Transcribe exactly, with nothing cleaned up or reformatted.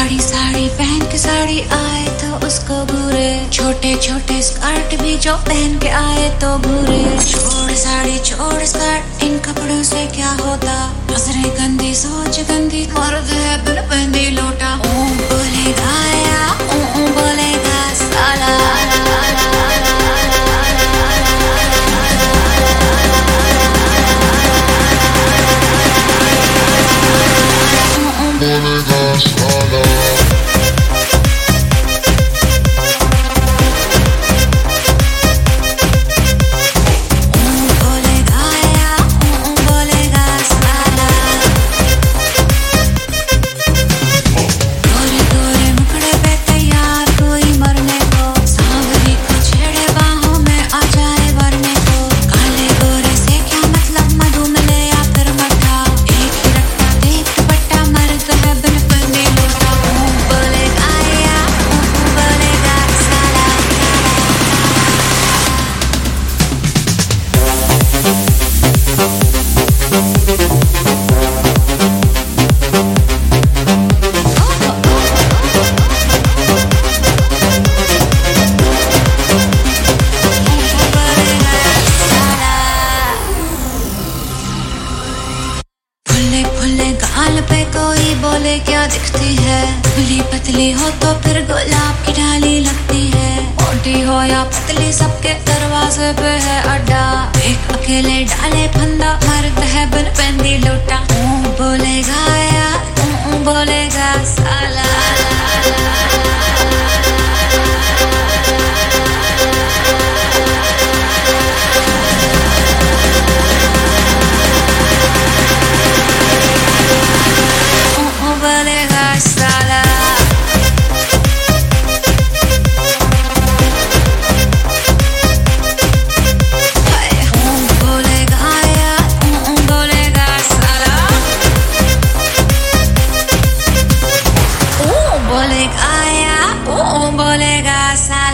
बड़ी साड़ी पहन के साड़ी आए तो उसको बुरे, छोटे छोटे स्कर्ट भी जो पहन के आए तो बुरे। छोड़ साड़ी छोड़ स्कर्ट, इन कपड़ों से क्या होता, नजरें गंदी सोच गंदी, मर्द है बिन पहनदी लोटा। ऊं बोलेगा या ऊं बोलेगा साला, बोलेगा साला। गाल पे कोई बोले क्या दिखती है, पतली पतली हो तो फिर गुलाब की डाली लगती है। मोटी हो या पतली सबके दरवाजे पे है अड्डा, एक अकेले डाले फंदा, मर्द है बिन पहनदी लोटा। ऊं बोलेगा या ऊं बोलेगा साला। बोलेगा या ऊं बोलेगा साला।